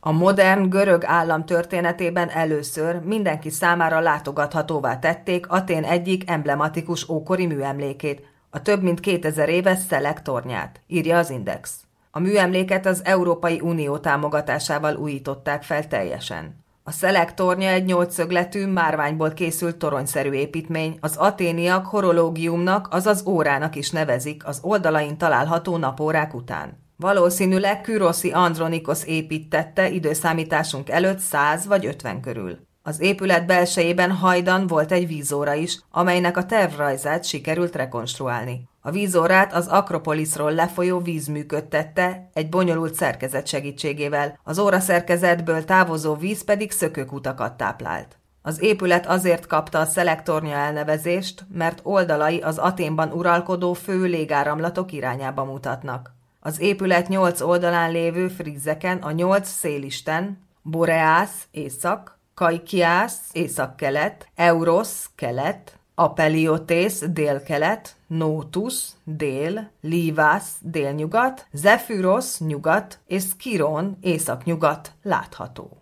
A modern görög állam történetében először mindenki számára látogathatóvá tették Atén egyik emblematikus ókori műemlékét, a több mint 2000 éves Szelek tornyát, írja az Index. A műemléket az Európai Unió támogatásával újították fel teljesen. A Szelek tornya egy 8-szögletű, márványból készült toronyszerű építmény, az aténiak horológiumnak, azaz órának is nevezik az oldalain található napórák után. Valószínűleg Küroszi Andronikosz építtette időszámításunk előtt 100 vagy 50 körül. Az épület belsejében hajdan volt egy vízóra is, amelynek a tervrajzát sikerült rekonstruálni. A vízórát az Akropoliszról lefolyó víz működtette egy bonyolult szerkezet segítségével, az óraszerkezetből távozó víz pedig szökőkutakat táplált. Az épület azért kapta a Szelek tornya elnevezést, mert oldalai az Aténban uralkodó fő légáramlatok irányába mutatnak. Az épület 8 oldalán lévő frízeken a 8 szélisten, Boreász észak, Kaikiász északkelet, Eurosz kelet, Apeliotész délkelet, Nótusz dél, Lívász délnyugat, Zefűrosz nyugat és Szkirón északnyugat látható.